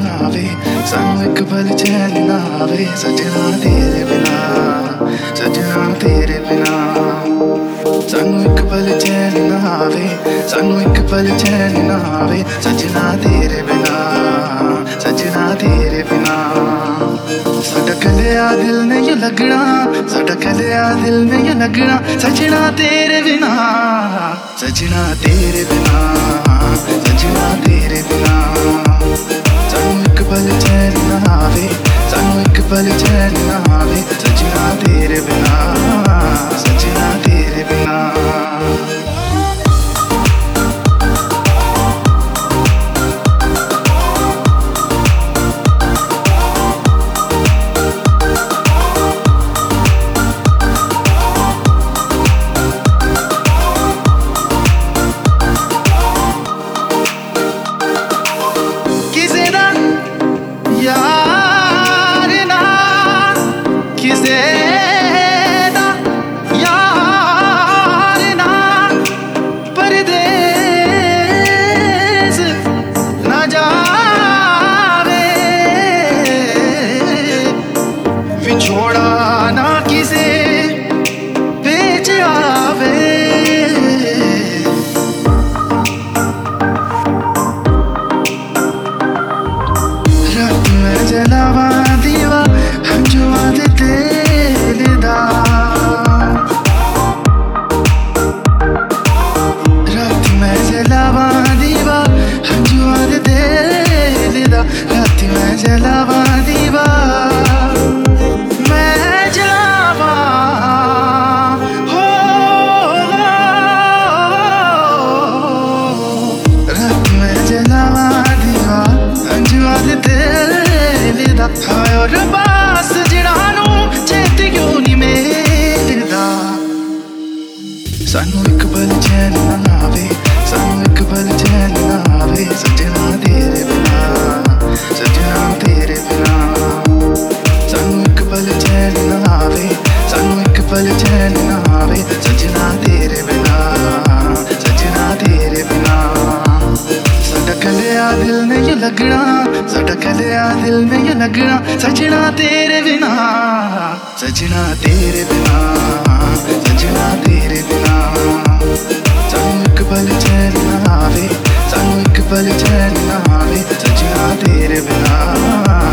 आवे, सानू एक पल चैन ना आवे सजना तेरे बिना, सजना तेरे बिना। सानू एक पल चैन ना आवे, सानू एक पल चैन ना आवे सजना तेरे बिना, सजना तेरे बिना। साडा कलिया दिल नहीं लगना, साडा कलिया दिल नहीं लगना सजना तेरे बिना, सजना तेरे बिना, सजना तेरे बिना। सानू एक पल चैन ना आवे, सानू एक पल चैन ना आवे सजना तेरे बिना, सजना तेरे बिना। छोड़ा ना किसे बेच आवे, रात में जलावा दीवा हंजुआ दे तेल दा, रात में जलावा दीवा हंजुआ दे तेल दा, रात में जलावा दीवा और बास जिनानू छेती क्यों नहीं मिलदा। सानू एक पल चैन ना आवे, सानू एक पल चैन ना आवे सजना तेरे बिना, सजना तेरे बिना। सानू एक पल चैन ना आवे, सानू एक पल चैन ना आवे सजना तेरे बिना, सजना तेरे बिना। साडा कलिया दिल नहीं लगना, साडा कलिया दिल नहीं लगना सजना तेरे बिना, सजना तेरे बिना, सजना तेरे बिना। सानू एक पल चैन ना आवे, सानू एक पल चैन ना आवे सजना तेरे बिना।